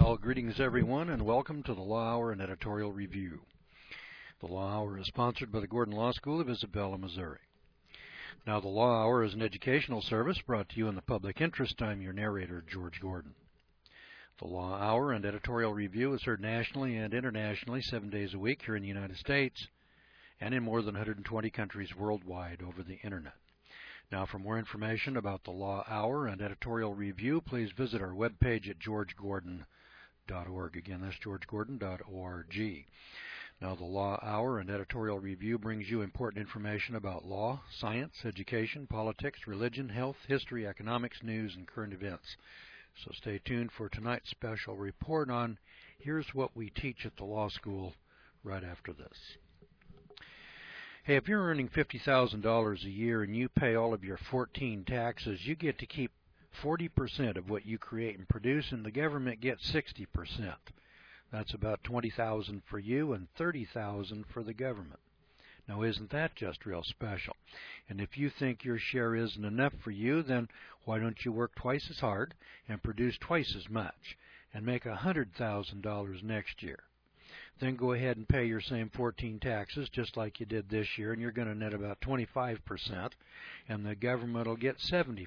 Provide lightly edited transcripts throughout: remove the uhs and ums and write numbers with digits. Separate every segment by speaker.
Speaker 1: Well, greetings everyone, and welcome to the Law Hour and Editorial Review. The Law Hour is sponsored by the Gordon Law School of Isabella, Missouri. Now, the Law Hour is an educational service brought to you in the public interest. I'm your narrator, George Gordon. The Law Hour and Editorial Review is heard nationally and internationally 7 days a week here in the United States and in more than 120 countries worldwide over the Internet. Now, for more information about the Law Hour and Editorial Review, please visit our webpage at georgegordon.org. Again, that's georgegordon.org. Now, the Law Hour and Editorial Review brings you important information about law, science, education, politics, religion, health, history, economics, news, and current events. So stay tuned for tonight's special report on Here's What We Teach at the Law School right after this. Hey, if you're earning $50,000 a year and you pay all of your 14 taxes, you get to keep 40% of what you create and produce, and the government gets 60%. That's about $20,000 for you and $30,000 for the government. Now, isn't that just real special? And if you think your share isn't enough for you, then why don't you work twice as hard and produce twice as much and make $100,000 next year? Then go ahead and pay your same 14 taxes just like you did this year, and you're going to net about 25%, and the government will get 75%.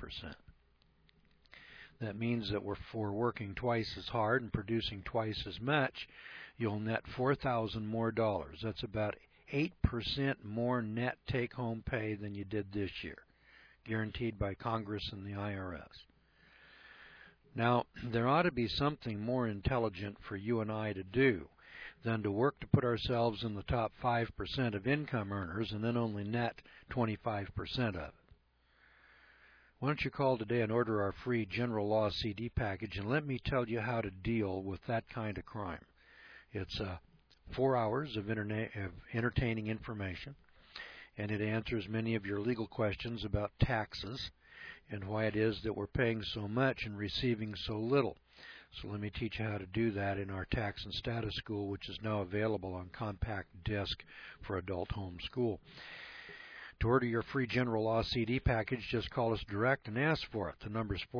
Speaker 1: That means that for working twice as hard and producing twice as much, you'll net $4,000 more dollars. That's about 8% more net take-home pay than you did this year, guaranteed by Congress and the IRS. Now, there ought to be something more intelligent for you and I to do than to work to put ourselves in the top 5% of income earners and then only net 25% of it. Why don't you call today and order our free General Law CD package, and let me tell you how to deal with that kind of crime. It's 4 hours of entertaining information, and it answers many of your legal questions about taxes and why it is that we're paying so much and receiving so little. So let me teach you how to do that in our Tax and Status School, which is now available on compact disc for adult home school. To order your free General Law CD package, just call us direct and ask for it. The number is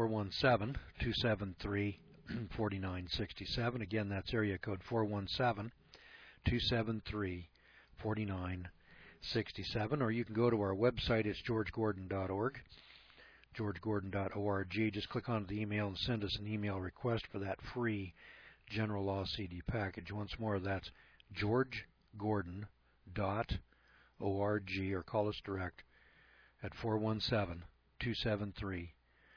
Speaker 1: 417-273-4967. Again, that's area code 417-273-4967. Or you can go to our website. It's georgegordon.org. georgegordon.org. Just click on the email and send us an email request for that free General Law CD package. Once more, that's georgegordon.org, or call us direct at 417-273-4967.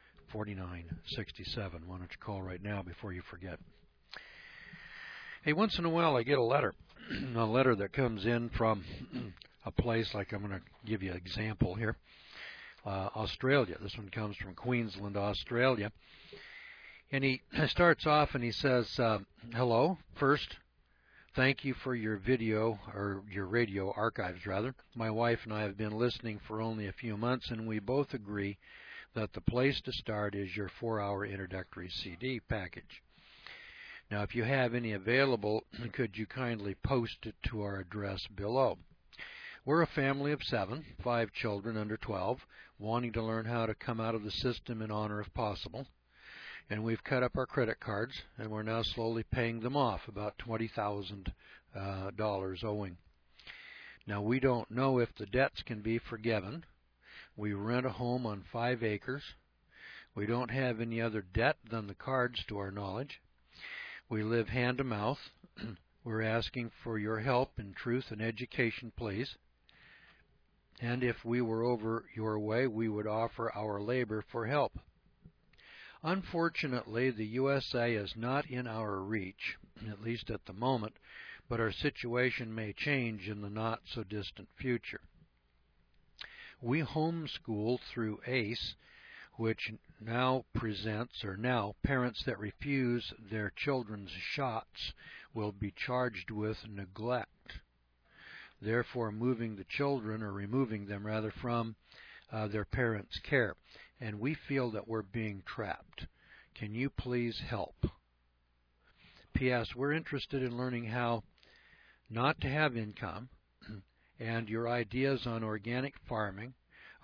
Speaker 1: Why don't you call right now before you forget? Hey, once in a while I get a letter that comes in from a place like, I'm going to give you an example here. Australia. This one comes from Queensland, Australia. And he starts off and he says, hello. First, thank you for your video, or your radio archives, rather. My wife and I have been listening for only a few months, and we both agree that the place to start is your 4-hour introductory CD package. Now, if you have any available, could you kindly post it to our address below? We're a family of 7, 5 children under 12, wanting to learn how to come out of the system in honor if possible. And we've cut up our credit cards, and we're now slowly paying them off, about $20,000 owing. Now, we don't know if the debts can be forgiven. We rent a home on 5 acres. We don't have any other debt than the cards, to our knowledge. We live hand to mouth. We're asking for your help in truth and education, please. And if we were over your way, we would offer our labor for help. Unfortunately, the USA is not in our reach, at least at the moment, but our situation may change in the not-so-distant future. We homeschool through ACE, which now parents that refuse their children's shots will be charged with neglect, therefore removing them rather from their parents' care. And we feel that we're being trapped. Can you please help? P.S. We're interested in learning how not to have income, and your ideas on organic farming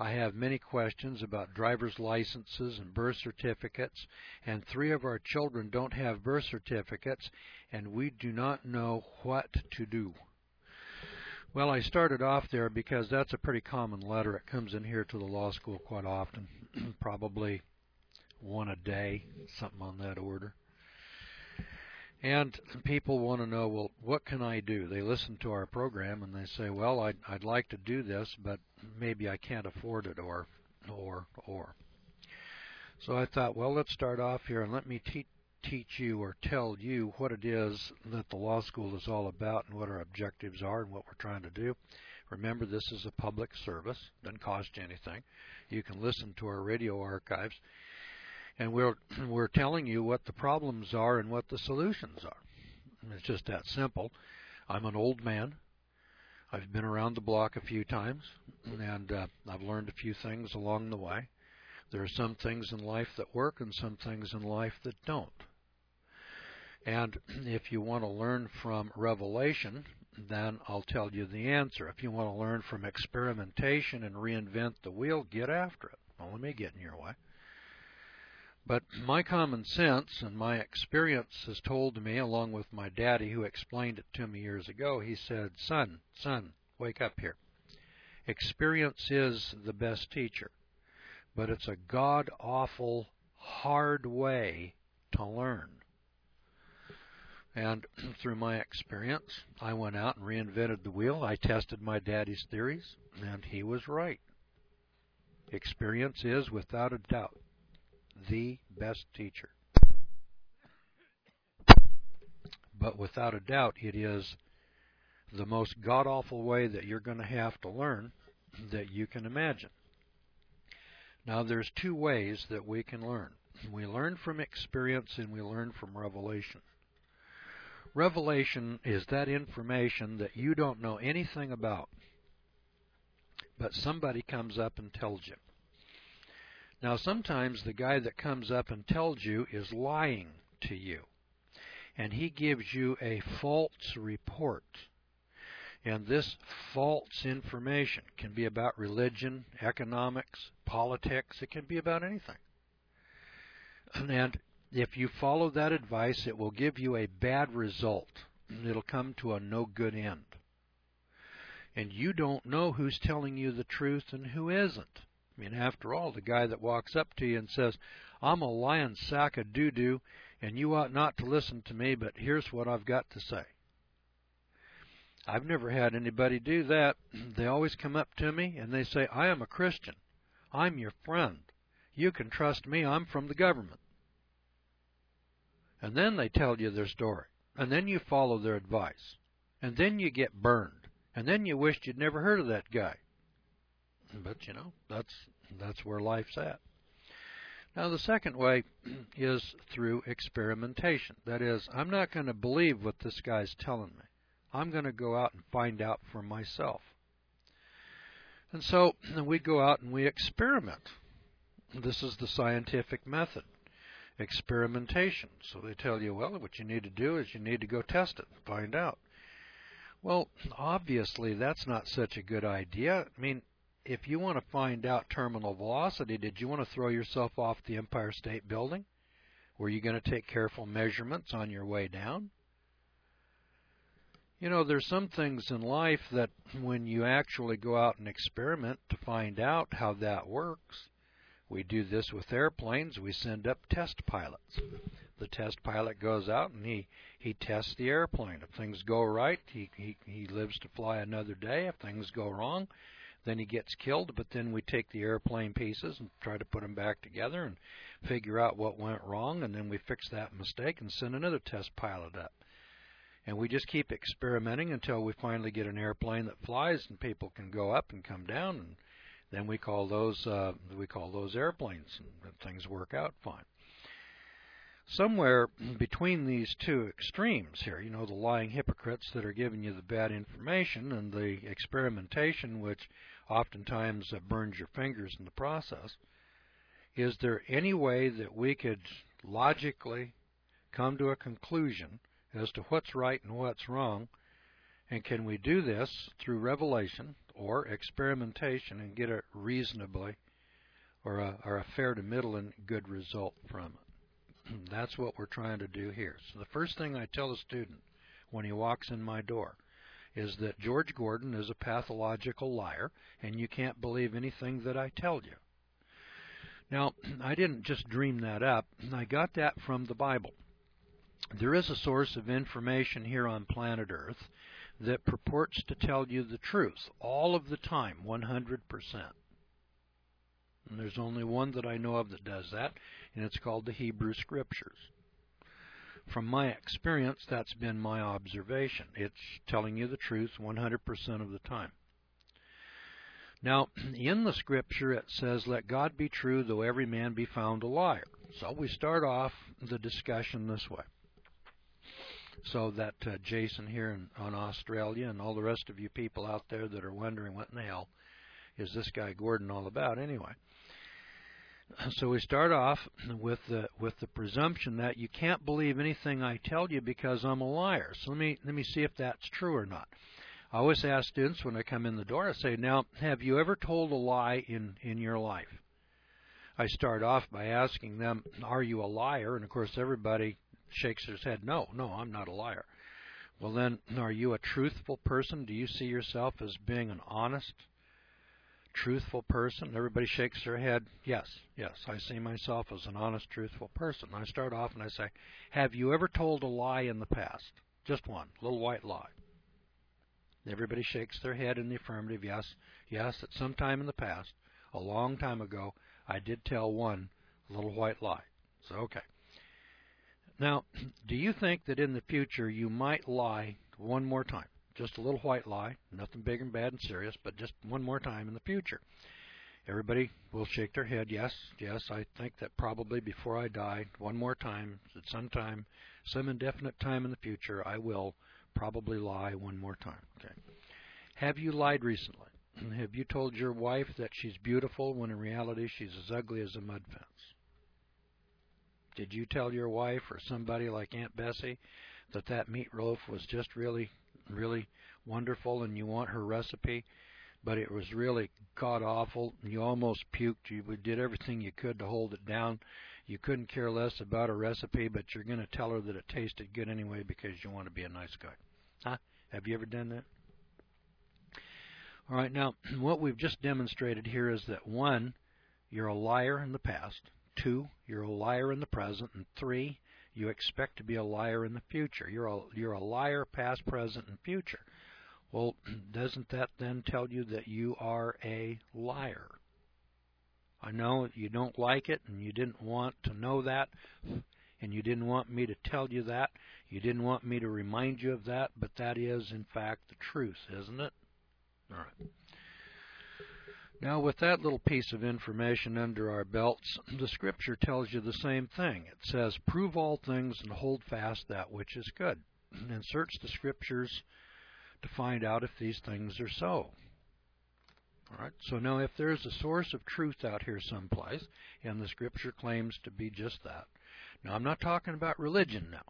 Speaker 1: I have many questions about driver's licenses and birth certificates, and 3 of our children don't have birth certificates, and we do not know what to do. Well, I started off there because that's a pretty common letter. It comes in here to the law school quite often, probably 1 a day, something on that order. And people want to know, well, what can I do? They listen to our program and they say, well, I'd like to do this, but maybe I can't afford it, or. So I thought, well, let's start off here and let me teach you or tell you what it is that the law school is all about and what our objectives are and what we're trying to do. Remember, this is a public service. Doesn't cost you anything. You can listen to our radio archives. And we're telling you what the problems are and what the solutions are. It's just that simple. I'm an old man. I've been around the block a few times, and I've learned a few things along the way. There are some things in life that work and some things in life that don't. And if you want to learn from revelation, then I'll tell you the answer. If you want to learn from experimentation and reinvent the wheel, get after it. Don't let me get in your way. But my common sense and my experience has told me, along with my daddy who explained it to me years ago, he said, son, wake up here. Experience is the best teacher, but it's a god-awful, hard way to learn. And through my experience, I went out and reinvented the wheel. I tested my daddy's theories, and he was right. Experience is, without a doubt, the best teacher. But without a doubt, it is the most god-awful way that you're going to have to learn that you can imagine. Now, there's 2 ways that we can learn. We learn from experience and we learn from revelation. Revelation is that information that you don't know anything about, but somebody comes up and tells you. Now, sometimes the guy that comes up and tells you is lying to you, and he gives you a false report. And this false information can be about religion, economics, politics. It can be about anything. And if you follow that advice, it will give you a bad result. It'll come to a no good end. And you don't know who's telling you the truth and who isn't. I mean, after all, the guy that walks up to you and says, I'm a lying sack of doo-doo, and you ought not to listen to me, but here's what I've got to say. I've never had anybody do that. They always come up to me and they say, I am a Christian. I'm your friend. You can trust me. I'm from the government. And then they tell you their story. And then you follow their advice. And then you get burned. And then you wished you'd never heard of that guy. But, you know, that's where life's at. Now, the second way is through experimentation. That is, I'm not going to believe what this guy's telling me. I'm going to go out and find out for myself. And so we go out and we experiment. This is the scientific method, experimentation. So they tell you, well, what you need to do is you need to go test it and find out. Well, obviously, that's not such a good idea. I mean, if you want to find out terminal velocity, did you want to throw yourself off the Empire State Building? Were you going to take careful measurements on your way down? You know, there's some things in life that when you actually go out and experiment to find out how that works, we do this with airplanes. We send up test pilots. The test pilot goes out and he tests the airplane. If things go right, he lives to fly another day. If things go wrong, then he gets killed. But then we take the airplane pieces and try to put them back together and figure out what went wrong, and then we fix that mistake and send another test pilot up. And we just keep experimenting until we finally get an airplane that flies and people can go up and come down, and then we call those airplanes, and things work out fine. Somewhere between these 2 extremes here, you know, the lying hypocrites that are giving you the bad information and the experimentation, which oftentimes burns your fingers in the process, is there any way that we could logically come to a conclusion as to what's right and what's wrong? And can we do this through revelation, or experimentation and get a reasonably or a fair to middle and good result from it. That's what we're trying to do here. So the first thing I tell a student when he walks in my door is that George Gordon is a pathological liar, and you can't believe anything that I tell you. Now, I didn't just dream that up. I got that from the Bible. There is a source of information here on planet Earth that purports to tell you the truth all of the time, 100%. And there's only one that I know of that does that, and it's called the Hebrew Scriptures. From my experience, that's been my observation. It's telling you the truth 100% of the time. Now, in the Scripture it says, "Let God be true, though every man be found a liar." So we start off the discussion this way. So that Jason here on Australia and all the rest of you people out there that are wondering what in the hell is this guy Gordon all about anyway. So we start off with the presumption that you can't believe anything I tell you because I'm a liar. So let me see if that's true or not. I always ask students when I come in the door, I say, now, have you ever told a lie in your life? I start off by asking them, are you a liar? And of course everybody shakes their head, no, I'm not a liar. Well then, are you a truthful person? Do you see yourself as being an honest, truthful person? Everybody shakes their head, yes, I see myself as an honest, truthful person. I start off and I say, have you ever told a lie in the past? Just one, little white lie. Everybody shakes their head in the affirmative, yes, at some time in the past, a long time ago, I did tell one little white lie. So, okay. Now, do you think that in the future you might lie one more time? Just a little white lie, nothing big and bad and serious, but just one more time in the future. Everybody will shake their head, yes, I think that probably before I die, one more time, at some indefinite time in the future, I will probably lie one more time. Okay. Have you lied recently? Have you told your wife that she's beautiful when in reality she's as ugly as a mud fence? Did you tell your wife or somebody like Aunt Bessie that meatloaf was just really, really wonderful and you want her recipe, but it was really god-awful and you almost puked? You did everything you could to hold it down. You couldn't care less about a recipe, but you're going to tell her that it tasted good anyway because you want to be a nice guy. Huh? Have you ever done that? All right, now, what we've just demonstrated here is that 1, you're a liar in the past. 2, you're a liar in the present. And 3, you expect to be a liar in the future. You're a liar past, present, and future. Well, doesn't that then tell you that you are a liar? I know you don't like it, and you didn't want to know that, and you didn't want me to tell you that. You didn't want me to remind you of that, but that is, in fact, the truth, isn't it? All right. Now, with that little piece of information under our belts, the Scripture tells you the same thing. It says, prove all things and hold fast that which is good, and search the Scriptures to find out if these things are so. All right. So now if there's a source of truth out here someplace, and the Scripture claims to be just that. Now, I'm not talking about religion now.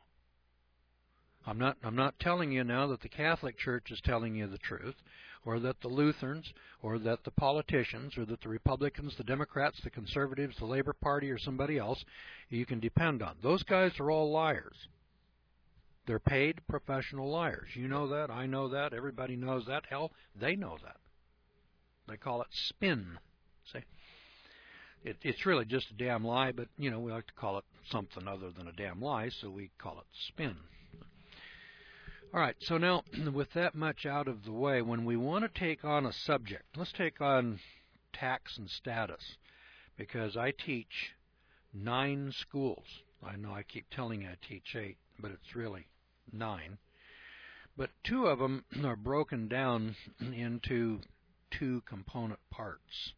Speaker 1: I'm not telling you now that the Catholic Church is telling you the truth, or that the Lutherans, or that the politicians, or that the Republicans, the Democrats, the Conservatives, the Labor Party, or somebody else you can depend on. Those guys are all liars. They're paid professional liars. You know that, I know that, everybody knows that. Hell, they know that. They call it spin. See? It's really just a damn lie, but, we like to call it something other than a damn lie, so we call it spin. All right, so now, with that much out of the way, when we want to take on a subject, let's take on tax and status, because I teach 9 schools. I know I keep telling you I teach 8, but it's really 9. But 2 of them are broken down into 2 component parts.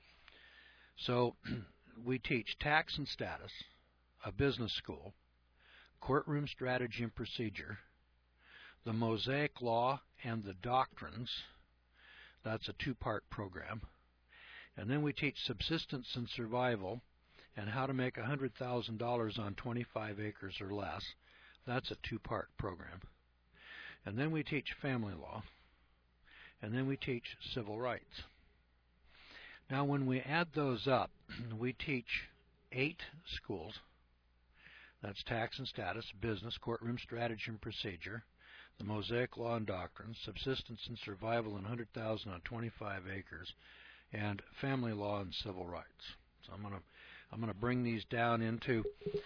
Speaker 1: So we teach tax and status, a business school, courtroom strategy and procedure, the Mosaic Law and the doctrines. That's a 2-part program. And then we teach subsistence and survival and how to make $100,000 on 25 acres or less. That's a 2-part program. And then we teach family law. and then we teach civil rights. Now, when we add those up, we teach 8 schools. That's tax and status, business, courtroom strategy and procedure, the Mosaic Law and Doctrines, subsistence and survival in 100,000 on 25 acres, and family law and civil rights. So I'm gonna bring these down into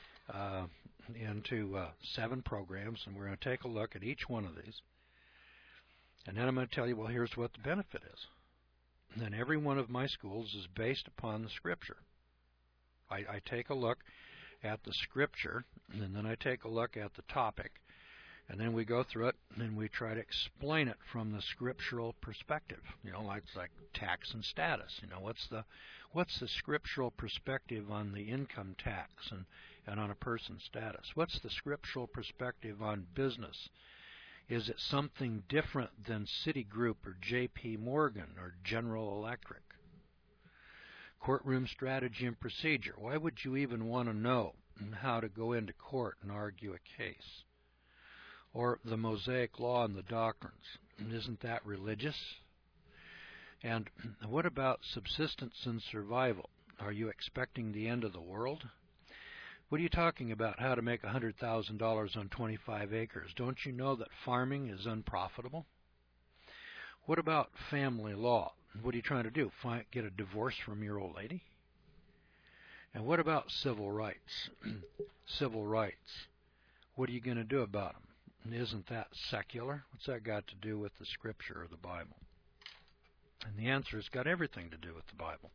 Speaker 1: 7 programs, and we're going to take a look at each one of these. And then I'm going to tell you, well, here's what the benefit is. And then every one of my schools is based upon the Scripture. I take a look at the Scripture, and then I take a look at the topic, and then we go through it, and we try to explain it from the scriptural perspective. You know, like tax and status. You know, what's the scriptural perspective on the income tax and on a person's status? What's the scriptural perspective on business? Is it something different than Citigroup or J.P. Morgan or General Electric? Courtroom strategy and procedure. Why would you even want to know how to go into court and argue a case? Or the Mosaic Law and the Doctrines. Isn't that religious? And what about subsistence and survival? Are you expecting the end of the world? What are you talking about, how to make $100,000 on 25 acres? Don't you know that farming is unprofitable? What about family law? What are you trying to do, get a divorce from your old lady? And what about civil rights? Civil rights. What are you going to do about them? Isn't that secular? What's that got to do with the Scripture or the Bible? And the answer has got everything to do with the Bible.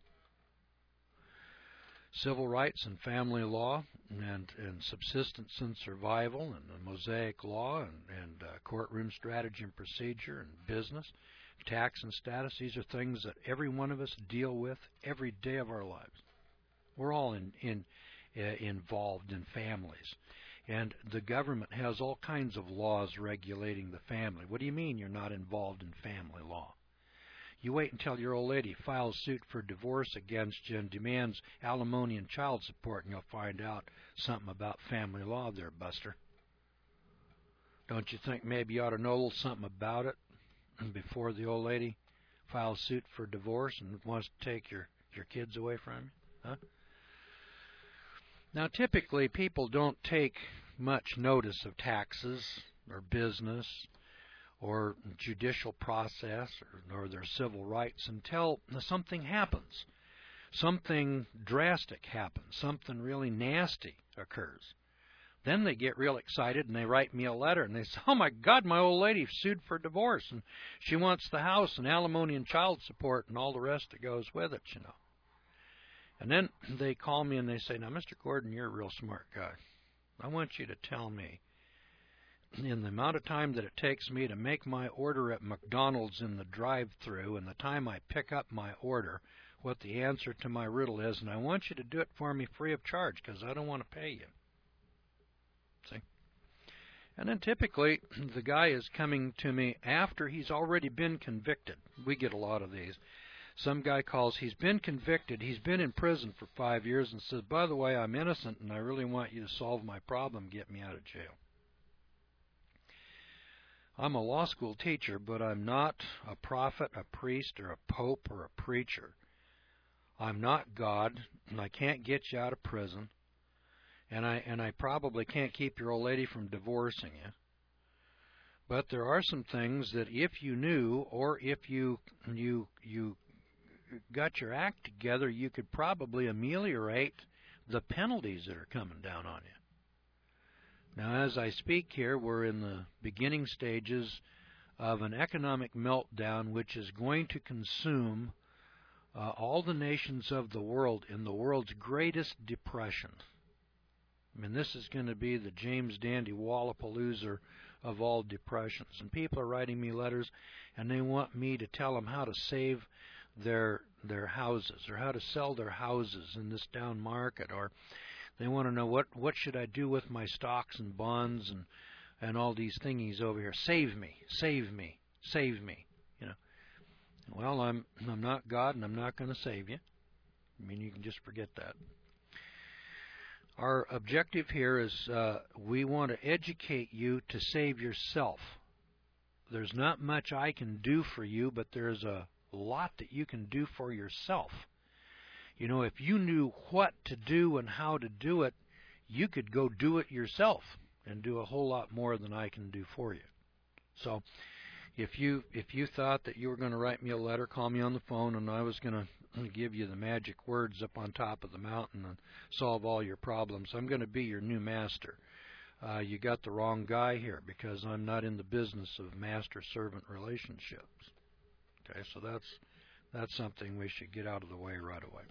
Speaker 1: Civil rights and family law and subsistence and survival and the Mosaic Law and courtroom strategy and procedure and business, tax and status. These are things that every one of us deal with every day of our lives. We're all involved in families. And the government has all kinds of laws regulating the family. What do you mean you're not involved in family law? You wait until your old lady files suit for divorce against you and demands alimony and child support, and you'll find out something about family law there, Buster. Don't you think maybe you ought to know a little something about it before the old lady files suit for divorce and wants to take your kids away from you? Huh? Now, typically, people don't take much notice of taxes or business or judicial process or their civil rights until something happens. Something drastic happens. Something really nasty occurs. Then they get real excited and they write me a letter and they say, oh my God, my old lady sued for divorce and she wants the house and alimony and child support and all the rest that goes with it, you know. And then they call me and they say, now, Mr. Gordon, you're a real smart guy. I want you to tell me, in the amount of time that it takes me to make my order at McDonald's in the drive-thru and the time I pick up my order, what the answer to my riddle is, and I want you to do it for me free of charge because I don't want to pay you. See? And then typically the guy is coming to me after he's already been convicted. We get a lot of these. Some guy calls, he's been convicted, he's been in prison for 5 years and says, by the way, I'm innocent and I really want you to solve my problem, get me out of jail. I'm a law school teacher, but I'm not a prophet, a priest, or a pope, or a preacher. I'm not God, and I can't get you out of prison, and I probably can't keep your old lady from divorcing you. But there are some things that if you knew, or if you got your act together, you could probably ameliorate the penalties that are coming down on you. Now, as I speak here, we're in the beginning stages of an economic meltdown which is going to consume all the nations of the world in the world's greatest depression. I mean, this is going to be the James Dandy Wallapalooza of all depressions. And people are writing me letters, and they want me to tell them how to save their houses or how to sell their houses in this down market, or they want to know what should I do with my stocks and bonds and all these thingies over here. Save me, save me, save me. You know. Well, I'm not God, and I'm not going to save you. I mean, you can just forget that. Our objective here is we want to educate you to save yourself there's not much I can do for you, but there's a lot that you can do for yourself. You know, if you knew what to do and how to do it, you could go do it yourself and do a whole lot more than I can do for you. So if you thought that you were going to write me a letter, call me on the phone, and I was going to give you the magic words up on top of the mountain and solve all your problems, I'm going to be your new master. You got the wrong guy here, because I'm not in the business of master-servant relationships. Okay, so that's something we should get out of the way right away.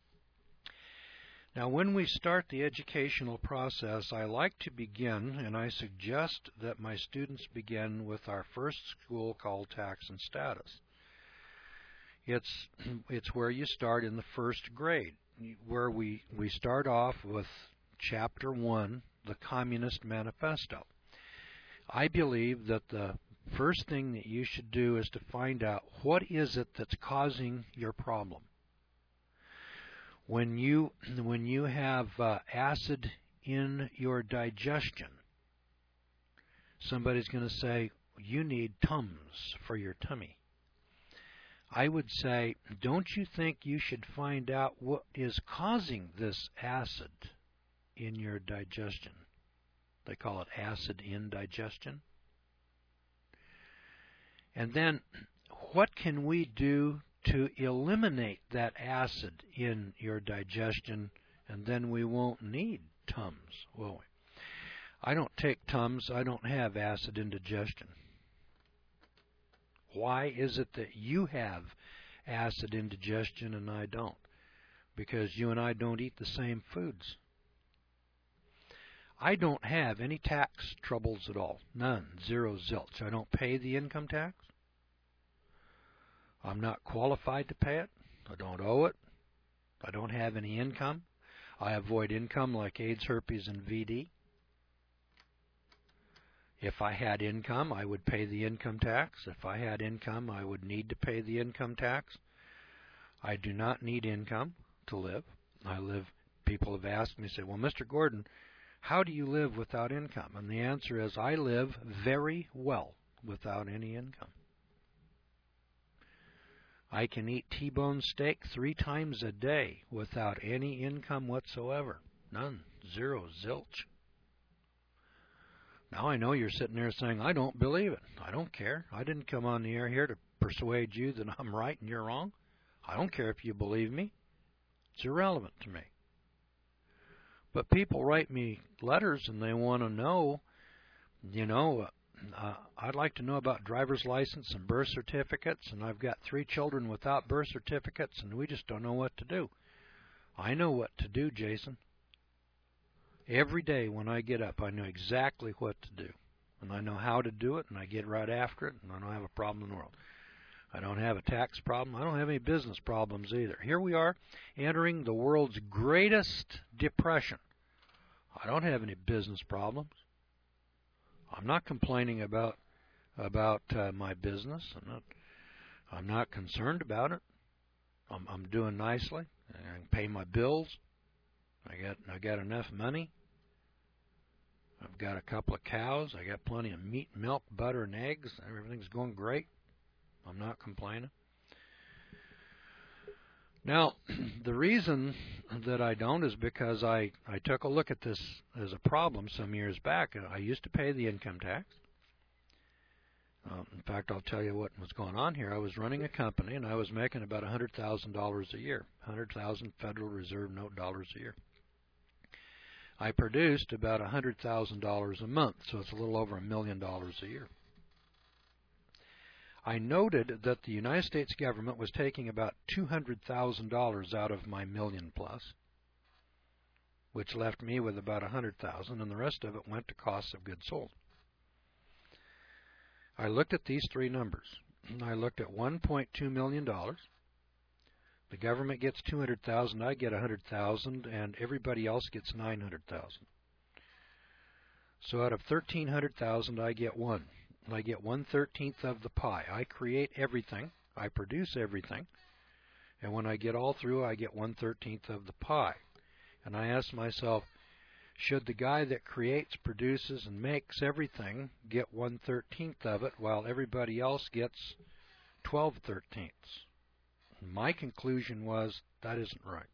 Speaker 1: Now, when we start the educational process, I like to begin, and I suggest that my students begin with our first school called Tax and Status. It's where you start in the first grade, where we start off with Chapter 1, the Communist Manifesto. I believe that the first thing that you should do is to find out what is it that's causing your problem. When you have acid in your digestion, somebody's going to say, you need Tums for your tummy. I would say, don't you think you should find out what is causing this acid in your digestion? They call it acid indigestion. And then, what can we do to eliminate that acid in your digestion, and then we won't need Tums, will we? I don't take Tums. I don't have acid indigestion. Why is it that you have acid indigestion and I don't? Because you and I don't eat the same foods. I don't have any tax troubles at all. None. Zero zilch. I don't pay the income tax. I'm not qualified to pay it. I don't owe it. I don't have any income. I avoid income like AIDS, herpes, and VD. If I had income, I would pay the income tax. If I had income, I would need to pay the income tax. I do not need income to live. People have asked me, say, well, Mr. Gordon, how do you live without income? And the answer is, I live very well without any income. I can eat T-bone steak 3 times a day without any income whatsoever. None. Zero. Zilch. Now I know you're sitting there saying, I don't believe it. I don't care. I didn't come on the air here to persuade you that I'm right and you're wrong. I don't care if you believe me. It's irrelevant to me. But people write me letters and they want to know, I'd like to know about driver's license and birth certificates, and I've got 3 children without birth certificates, and we just don't know what to do. I know what to do, Jason. Every day when I get up, I know exactly what to do, and I know how to do it, and I get right after it, and I don't have a problem in the world. I don't have a tax problem. I don't have any business problems either. Here we are entering the world's greatest depression. I don't have any business problems. I'm not complaining about my business. I'm not concerned about it. I'm doing nicely. I can pay my bills. I got enough money. I've got a couple of cows. I got plenty of meat, milk, butter, and eggs. Everything's going great. I'm not complaining. Now, the reason that I don't is because I took a look at this as a problem some years back. I used to pay the income tax. In fact, I'll tell you what was going on here. I was running a company, and I was making about $100,000 a year, 100,000 Federal Reserve note dollars a year. I produced about $100,000 a month, so it's a little over $1 million a year. I noted that the United States government was taking about $200,000 out of my million plus, which left me with about $100,000, and the rest of it went to costs of goods sold. I looked at these 3 numbers. I looked at $1.2 million. The government gets $200,000, I get $100,000, and everybody else gets $900,000. So out of $1,300,000, I get 1. I get 1/13 of the pie. I create everything. I produce everything. And when I get all through, I get 1/13 of the pie. And I ask myself,
Speaker 2: Should the guy that creates, produces, and makes everything get 1/13 of it while everybody else gets 12/13? My conclusion was that isn't right.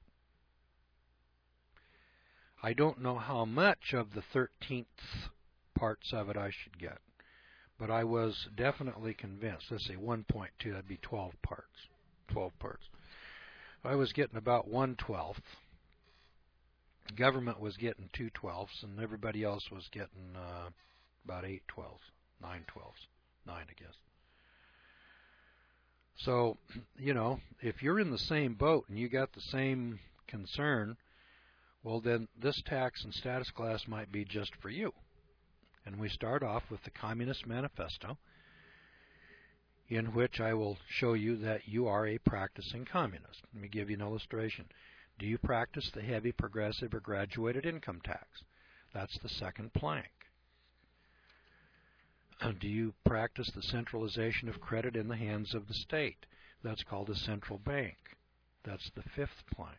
Speaker 2: I don't know how much of the 13th parts of it I should get, but I was definitely convinced. Let's say 1.2, that'd be 12 parts. 12 parts. I was getting about 1/12. Government was getting 2/12, and everybody else was getting about 8/12, 9/12, 9, I guess. So, if you're in the same boat and you got the same concern, well, then this tax and status class might be just for you. And we start off with the Communist Manifesto, in which I will show you that you are a practicing communist. Let me give you an illustration. Do you practice the heavy, progressive, or graduated income tax? That's the second plank. Do you practice the centralization of credit in the hands of the state? That's called a central bank. That's the fifth plank.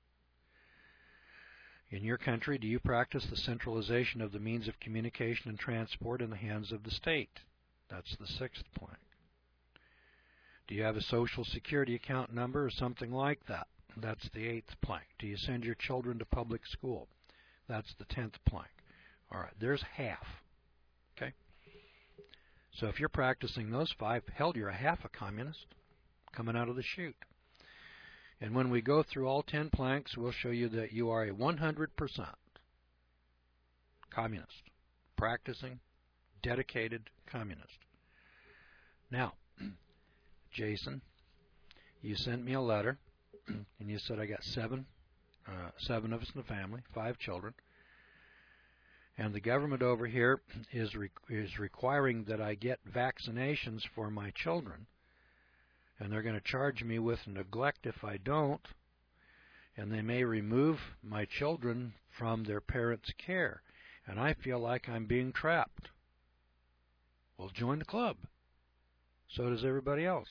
Speaker 2: In your country, do you practice the centralization of the means of communication and transport in the hands of the state? That's the sixth plank. Do you have a Social Security account number or something like that? That's the eighth plank. Do you send your children to public school? That's the 10th plank. All right, there's half. Okay? So if you're practicing those 5, hell, you're a half a communist coming out of the chute. And when we go through all 10 planks, we'll show you that you are a 100% communist, practicing, dedicated communist. Now, Jason, you sent me a letter, and you said I got seven of us in the family, 5 children, and the government over here is requiring that I get vaccinations for my children, and they're going to charge me with neglect if I don't, and they may remove my children from their parents' care, and I feel like I'm being trapped. Well, join the club. So does everybody else.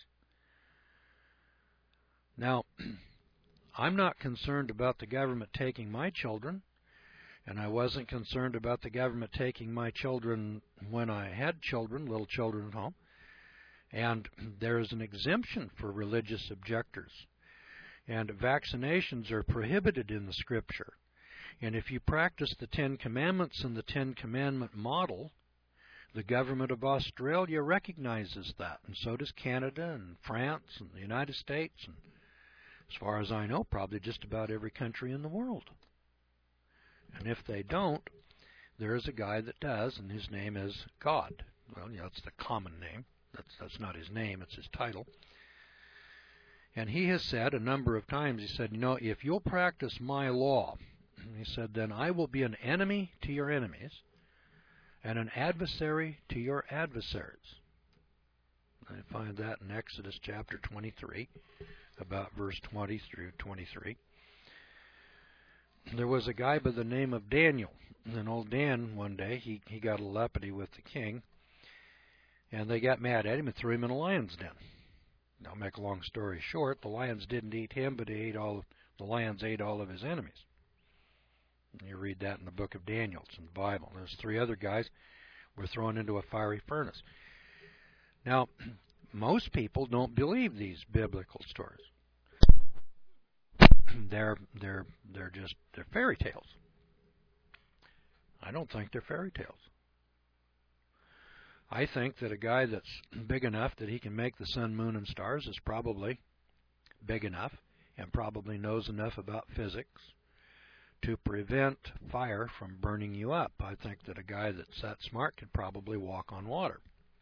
Speaker 2: Now, I'm not concerned about the government taking my children, and I wasn't concerned about the government taking my children when I had children, little children at home. And there is an exemption for religious objectors. And vaccinations are prohibited in the Scripture. And if you practice the 10 Commandments and the 10 Commandment model, the government of Australia recognizes that. And so does Canada and France and the United States. And as far as I know, probably just about every country in the world. And if they don't, there is a guy that does, and his name is God. Well, that's the common name. That's not his name, it's his title. And he has said a number of times, he said, if you'll practice my law, he said, then I will be an enemy to your enemies and an adversary to your adversaries. I find that in Exodus chapter 23, about verse 20 through 23. There was a guy by the name of Daniel. And old Dan, one day, he got a leprosy with the king. And they got mad at him and threw him in a lion's den. Now, make a long story short, the lions didn't eat him, but the lions ate all of his enemies. And you read that in the book of Daniel. It's in the Bible. There's 3 other guys were thrown into a fiery furnace. Now, most people don't believe these biblical stories. They're fairy tales. I don't think they're fairy tales. I think that a guy that's big enough that he can make the sun, moon, and stars is probably big enough and probably knows enough about physics to prevent fire from burning you up. I think that a guy that's that smart can probably walk on water.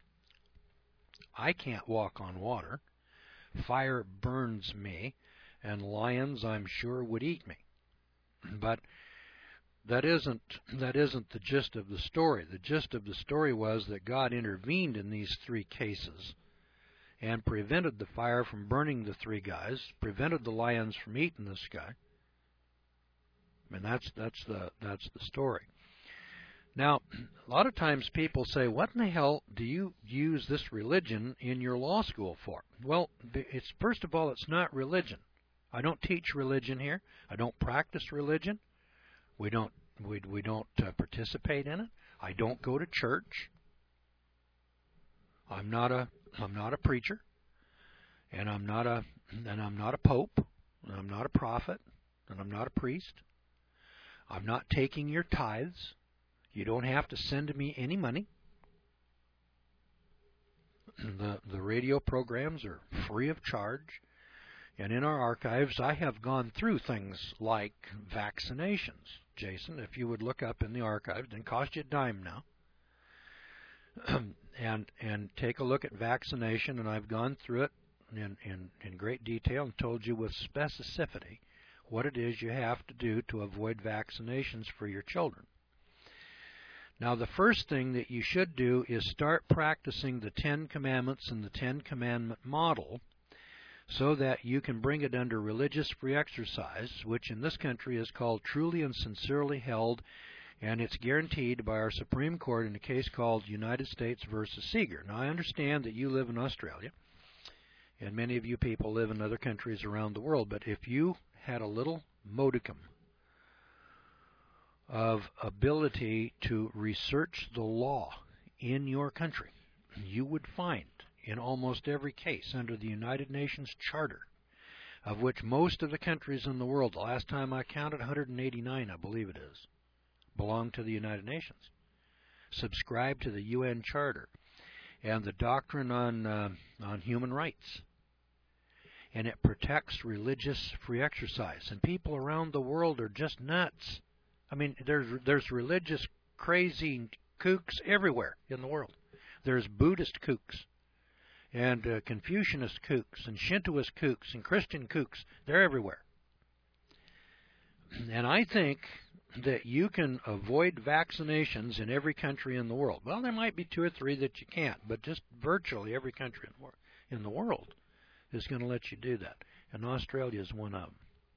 Speaker 2: I can't walk on water. Fire burns me, and lions, I'm sure, would eat me. But that isn't the gist of the story. The gist of the story was that God intervened in these 3 cases and prevented the fire from burning the 3 guys, prevented the lions from eating this guy. And that's the story. Now, a lot of times people say, what in the hell do you use this religion in your law school for? Well, first of all, it's not religion. I don't teach religion here. I don't practice religion. We don't We don't participate in it. I don't go to church. I'm not a preacher, and I'm not a pope, and I'm not a prophet, and I'm not a priest. I'm not taking your tithes. You don't have to send me any money. The radio programs are free of charge. And in our archives, I have gone through things like vaccinations. Jason, if you would look up in the archives, it didn't cost you a dime now, and take a look at vaccination, and I've gone through it in great detail and told you with specificity what it is you have to do to avoid vaccinations for your children. Now, the first thing that you should do is start practicing the Ten Commandments and the Ten Commandment model so that you can bring it under religious free exercise, which in this country is called truly and sincerely held, and it's guaranteed by our Supreme Court in a case called United States versus Seeger. Now, I understand that you live in Australia, and many of you people live in other countries around the world, but if you had a little modicum of ability to research the law in your country, you would find in almost every case under the United Nations Charter, of which most of the countries in the world, the last time I counted, 189, I believe it is, belong to the United Nations, subscribe to the UN Charter and the doctrine on human rights. And it protects religious free exercise. And people around the world are just nuts. I mean, there's religious crazy kooks everywhere in the world. There's Buddhist kooks, and Confucianist kooks, and Shintoist kooks, and Christian kooks. They're everywhere. And I think that you can avoid vaccinations in every country in the world. Well, there might be 2 or 3 that you can't, but just virtually every country in the world is going to let you do that. And Australia is one of them.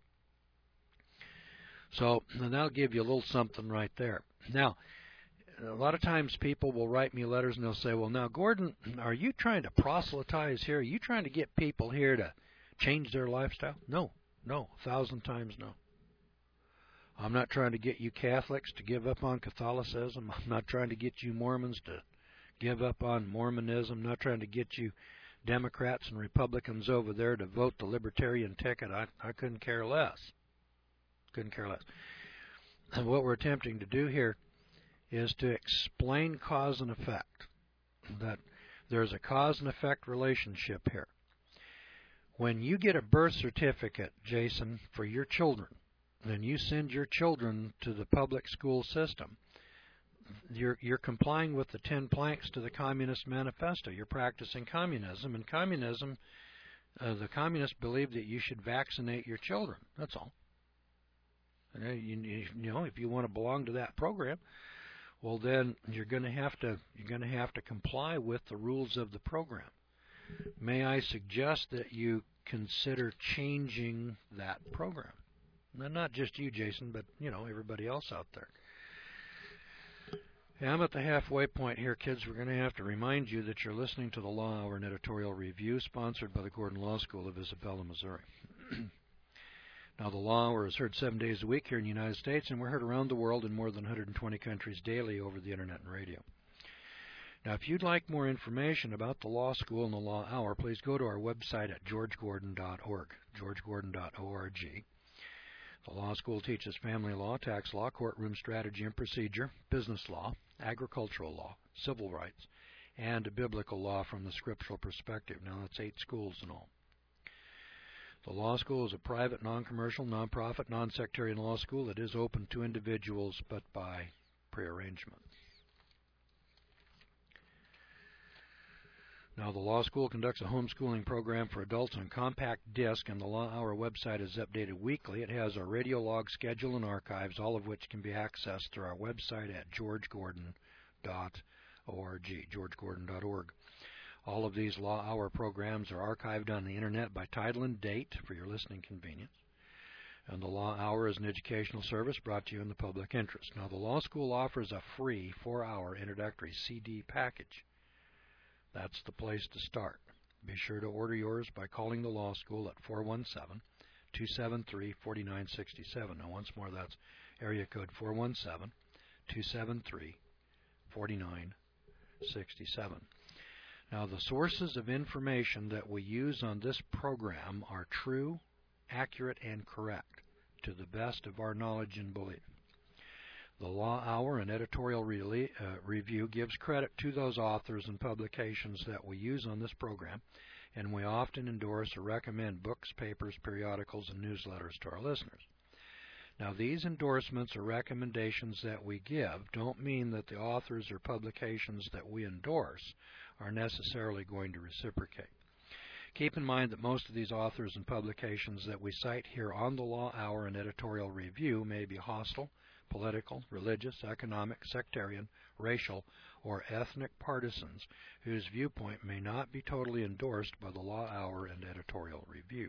Speaker 2: So, and that'll give you a little something right there. Now, a lot of times people will write me letters and they'll say, well, now, Gordon, are you trying to proselytize here? Are you trying to get people here to change their lifestyle? No, 1,000 times no. I'm not trying to get you Catholics to give up on Catholicism. I'm not trying to get you Mormons to give up on Mormonism. I'm not trying to get you Democrats and Republicans over there to vote the libertarian ticket. I couldn't care less. And what we're attempting to do here is to explain cause and effect, that there's a cause and effect relationship here. When you get a birth certificate, Jason, for your children, and you send your children to the public school system, you're complying with the 10 planks to the Communist Manifesto. You're practicing communism, and communism, the communists believe that you should vaccinate your children. That's all. And you know, if you want to belong to that program, well, then you're going to have to comply with the rules of the program. May I suggest that you consider changing that program? Now, not just you, Jason, but everybody else out there. Hey, I'm at the halfway point here, kids. We're going to have to remind you that you're listening to the Law Hour and Editorial Review, sponsored by the Gordon Law School of Isabella, Missouri. Now, the Law Hour is heard 7 days a week here in the United States, and we're heard around the world in more than 120 countries daily over the Internet and radio. Now, if you'd like more information about the Law School and the Law Hour, please go to our website at georgegordon.org, georgegordon.org. The Law School teaches family law, tax law, courtroom strategy and procedure, business law, agricultural law, civil rights, and biblical law from the scriptural perspective. Now, that's 8 schools in all. The Law School is a private, non-commercial, non-profit, non-sectarian law school that is open to individuals, but by prearrangement. Now, the Law School conducts a homeschooling program for adults on compact disc, and the Law Hour website is updated weekly. It has our radio log schedule and archives, all of which can be accessed through our website at georgegordon.org, georgegordon.org. All of these Law Hour programs are archived on the Internet by title and date for your listening convenience. And the Law Hour is an educational service brought to you in the public interest. Now, the Law School offers a free 4-hour introductory CD package. That's the place to start. Be sure to order yours by calling the Law School at 417-273-4967. Now, once more, that's area code 417-273-4967. Now, the sources of information that we use on this program are true, accurate, and correct to the best of our knowledge and belief. The Law Hour and Editorial Review gives credit to those authors and publications that we use on this program, and we often endorse or recommend books, papers, periodicals, and newsletters to our listeners. Now, these endorsements or recommendations that we give don't mean that the authors or publications that we endorse are necessarily going to reciprocate. Keep in mind that most of these authors and publications that we cite here on the Law Hour and Editorial Review may be hostile, political, religious, economic, sectarian, racial, or ethnic partisans whose viewpoint may not be totally endorsed by the Law Hour and Editorial Review.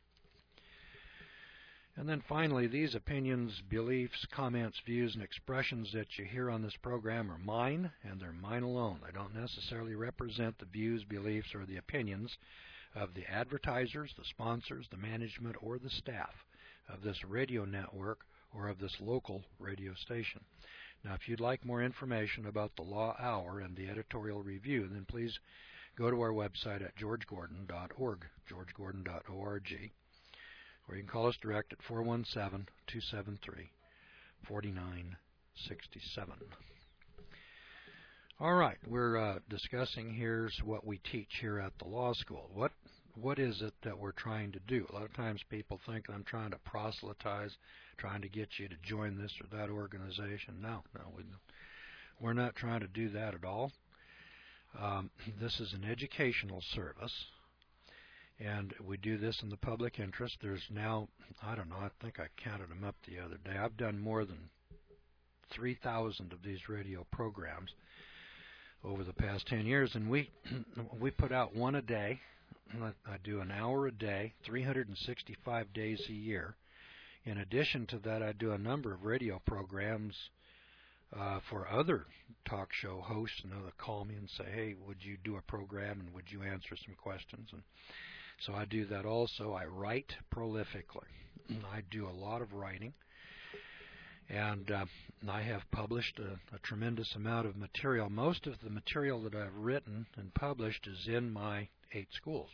Speaker 2: And then finally, these opinions, beliefs, comments, views, and expressions that you hear on this program are mine, and they're mine alone. They don't necessarily represent the views, beliefs, or the opinions of the advertisers, the sponsors, the management, or the staff of this radio network or of this local radio station. Now, if you'd like more information about the Law Hour and the Editorial Review, then please go to our website at georgegordon.org, georgegordon.org, or you can call us direct at 417-273-4967. All right, we're discussing here's what we teach here at the law school. What is it that we're trying to do? A lot of times people think I'm trying to proselytize, trying to get you to join this or that organization. No, we're not trying to do that at all. This is an educational service, and we do this in the public interest. There's now, I don't know, I think I counted them up the other day. I've done more than 3,000 of these radio programs over the past 10 years, and we put out one a day. I do an hour a day, 365 days a year. In addition to that, I do a number of radio programs for other talk show hosts, that call me and say, hey, would you do a program and would you answer some questions? And so I do that also. I write prolifically. I do a lot of writing. And I have published a tremendous amount of material. Most of the material that I've written and published is in my 8 schools.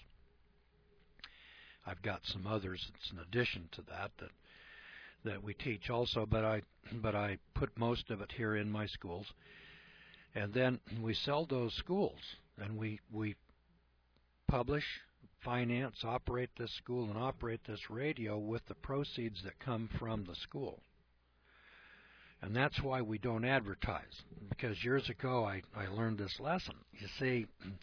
Speaker 2: I've got some others that's in addition to that we teach also, but I put most of it here in my schools. And then we sell those schools, and we publish, finance, operate this school, and operate this radio with the proceeds that come from the school. And that's why we don't advertise, because years ago I learned this lesson. You see,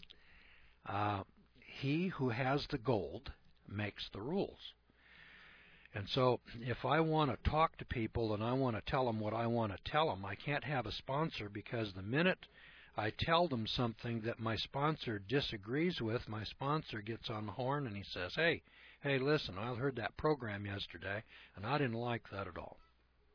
Speaker 2: he who has the gold makes the rules. And so if I want to talk to people and I want to tell them what I want to tell them, I can't have a sponsor, because the minute I tell them something that my sponsor disagrees with, my sponsor gets on the horn and he says, hey, listen, I heard that program yesterday and I didn't like that at all.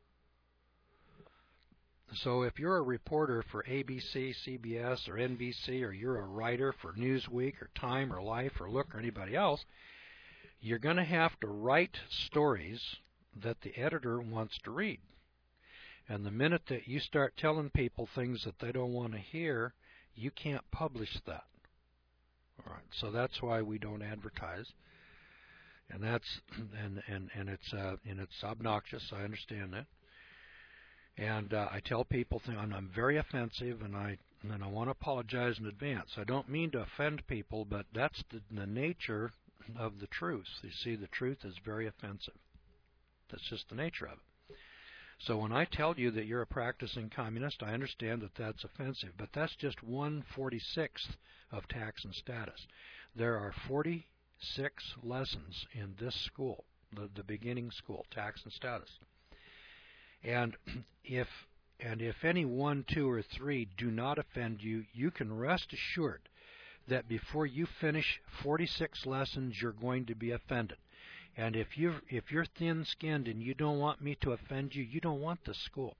Speaker 2: So if you're a reporter for ABC, CBS, or NBC, or you're a writer for Newsweek, or Time, or Life, or Look, or anybody else, you're going to have to write stories that the editor wants to read. And the minute that you start telling people things that they don't want to hear, you can't publish that. All right, so that's why we don't advertise. And that's and it's obnoxious. I understand that. And I tell people I'm very offensive, and I want to apologize in advance. I don't mean to offend people, but that's the nature of the truth. You see, the truth is very offensive. That's just the nature of it. So when I tell you that you're a practicing communist, I understand that that's offensive, but that's just 1/46th of tax and status. There are 46 lessons in this school, the beginning school, tax and status. And if any 1, 2, or 3 do not offend you, you can rest assured that before you finish 46 lessons, you're going to be offended. And if you're thin-skinned and you don't want me to offend you, you don't want this school.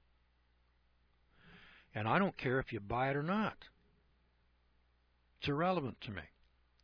Speaker 2: And I don't care if you buy it or not. It's irrelevant to me.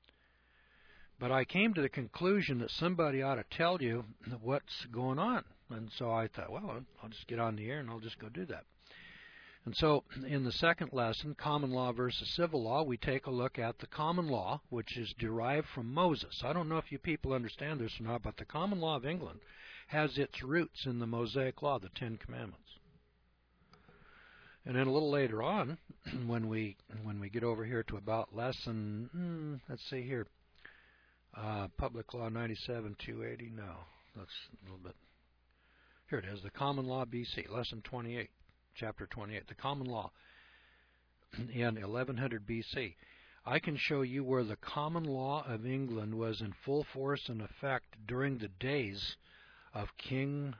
Speaker 2: But I came to the conclusion that somebody ought to tell you what's going on. And so I thought, well, I'll just get on the air and I'll just go do that. And so in the second lesson, common law versus civil law, we take a look at the common law, which is derived from Moses. I don't know if you people understand this or not, but the common law of England has its roots in the Mosaic Law, the Ten Commandments. And then a little later on, when we get over here to about lesson, let's see here, Public Law 97, 280, no, that's a little bit. Here it is, the Common Law BC, lesson 28. Chapter 28, the common law in 1100 BC. I can show you where the common law of England was in full force and effect during the days of King,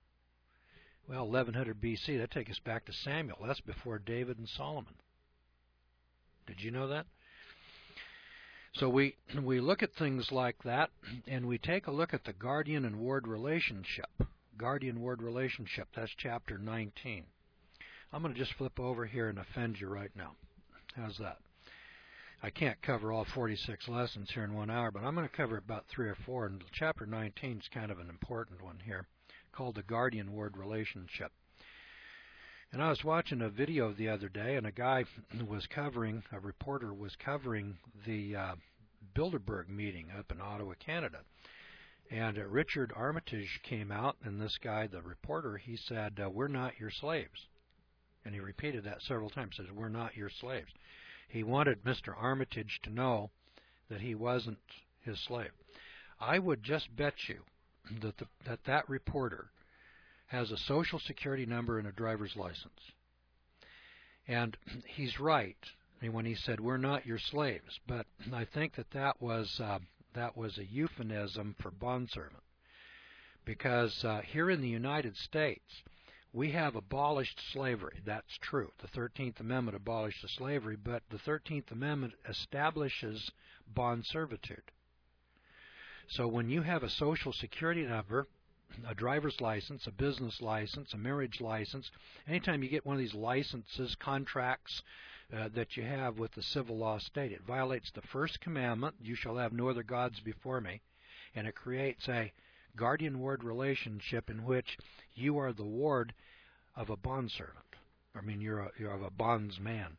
Speaker 2: 1100 BC. That takes us back to Samuel. That's before David and Solomon. Did you know that? So we look at things like that, and we take a look at the guardian and ward relationship. Guardian-ward relationship, that's chapter 19. I'm going to just flip over here and offend you right now. How's that? I can't cover all 46 lessons here in 1 hour, but I'm going to cover about 3 or 4. And chapter 19 is kind of an important one here, called the guardian-ward relationship. And I was watching a video the other day, and a reporter was covering the Bilderberg meeting up in Ottawa, Canada. And Richard Armitage came out, and this guy, the reporter, he said, "We're not your slaves." And he repeated that several times, says, "We're not your slaves." He wanted Mr. Armitage to know that he wasn't his slave. I would just bet you that reporter has a Social Security number and a driver's license. And he's right when he said, "We're not your slaves." But I think that was a euphemism for bondservant. Because here in the United States, we have abolished slavery. That's true. The 13th Amendment abolished slavery, but the 13th Amendment establishes bond servitude. So when you have a Social Security number, a driver's license, a business license, a marriage license, anytime you get one of these licenses, contracts that you have with the civil law state, it violates the first commandment, "You shall have no other gods before me," and it creates a guardian-ward relationship in which you are the ward of a bondservant. I mean, you're a bondsman,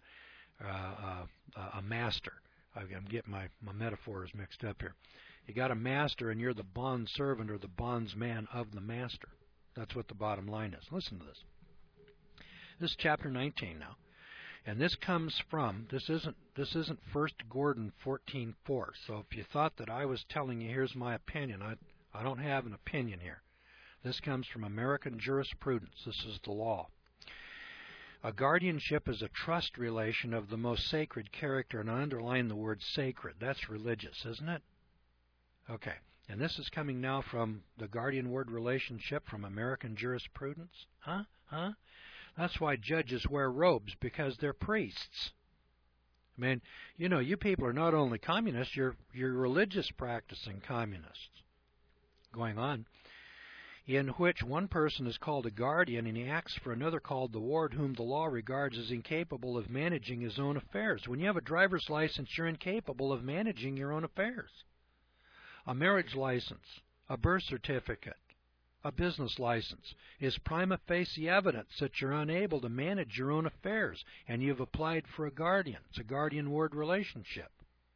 Speaker 2: a master. I'm getting my metaphors mixed up here. You got a master, and you're the bondservant or the bondsman of the master. That's what the bottom line is. Listen to this. This is chapter 19 now, and this comes from this isn't 1 Gordon 14:4. So if you thought that I was telling you here's my opinion, I don't have an opinion here. This comes from American jurisprudence. This is the law. A guardianship is a trust relation of the most sacred character, and I underline the word sacred. That's religious, isn't it? Okay. And this is coming now from the guardian-ward relationship from American jurisprudence. Huh? That's why judges wear robes, because they're priests. I mean, you people are not only communists, you're religious practicing communists. Going on, in which one person is called a guardian and he acts for another called the ward, whom the law regards as incapable of managing his own affairs. When you have a driver's license, you're incapable of managing your own affairs. A marriage license, a birth certificate, a business license is prima facie evidence that you're unable to manage your own affairs, and you've applied for a guardian. It's a guardian-ward relationship.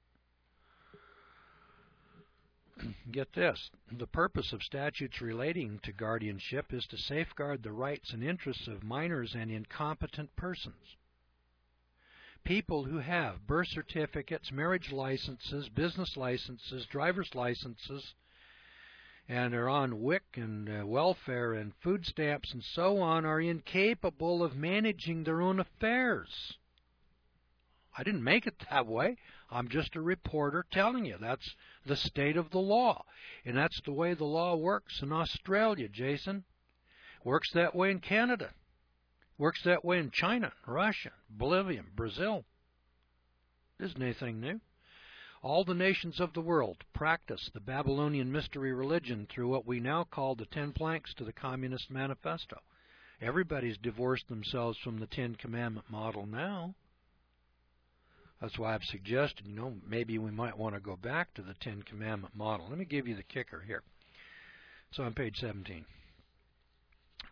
Speaker 2: Get this. The purpose of statutes relating to guardianship is to safeguard the rights and interests of minors and incompetent persons. People who have birth certificates, marriage licenses, business licenses, driver's licenses, and are on WIC and welfare and food stamps and so on are incapable of managing their own affairs. I didn't make it that way. I'm just a reporter telling you that's the state of the law. And that's the way the law works in Australia, Jason. Works that way in Canada. Works that way in China, Russia, Bolivia, Brazil. Isn't anything new. All the nations of the world practice the Babylonian mystery religion through what we now call the 10 planks to the Communist Manifesto. Everybody's divorced themselves from the 10 Commandment model now. That's why I've suggested, maybe we might want to go back to the 10 Commandment model. Let me give you the kicker here. So on page 17.